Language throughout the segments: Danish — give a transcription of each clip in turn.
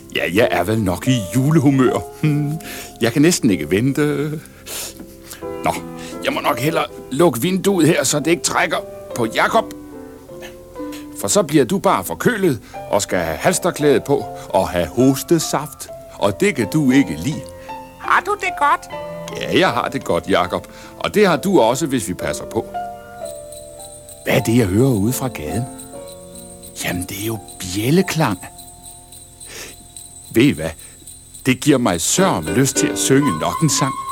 Ja, jeg er vel nok i julehumør. Jeg kan næsten ikke vente. Nå, jeg må nok hellere lukke vinduet her, så det ikke trækker på Jakob. For så bliver du bare forkølet og skal have halsterklæde på og have hostesaft. Og det kan du ikke lide. Har du det godt? Ja, jeg har det godt, Jakob. Og det har du også, hvis vi passer på. Hvad er det, jeg hører ude fra gaden? Jamen, det er jo bjælleklang. Ved I hvad? Det giver mig sørme lyst til at synge nok en sang.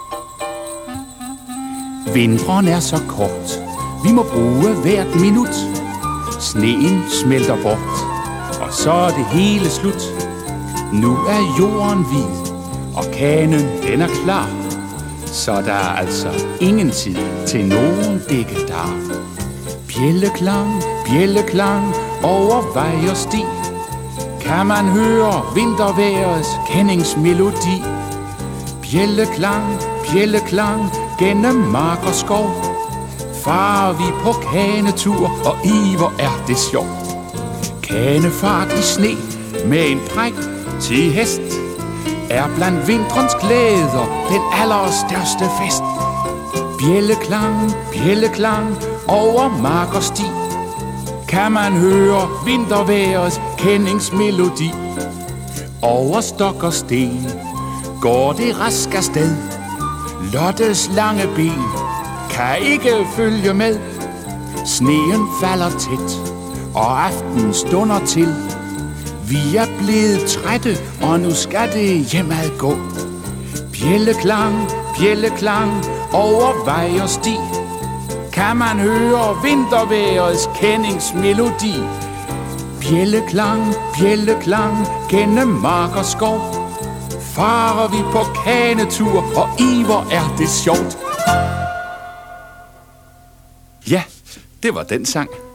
Vinteren er så kort. Vi må bruge hvert minut. Sneen smelter bort, og så er det hele slut. Nu er jorden hvid, og kanen den er klar. Så der er altså ingen tid til nogen dækkedar. Bjælleklang, bjælleklang over vej og sti. Kan man høre vintervejrets kendingsmelodi. Bjælleklang, bjælleklang gennem mark og skov. Farer vi på kanetur, og hvor er det sjovt. Kanefart i sne med en præk til hest er blandt vintrens glæder den allerstørste fest. Bjælleklang, bjælleklang over mark og sti. Kan man høre vintervejrets kendingsmelodi. Over stok og sten går det rask afsted. Lottes lange ben kan ikke følge med. Sneen falder tæt, og aftenen stunder til. Vi er blevet trætte, og nu skal det hjemad gå. Bjælleklang, bjælleklang over vej og sti. Kan man høre vintervejrets kendingsmelodi. Bjælleklang, bjælleklang gennem mark og skov. Farer vi på kanetur, og hvor er det sjovt. Ja, det var den sang.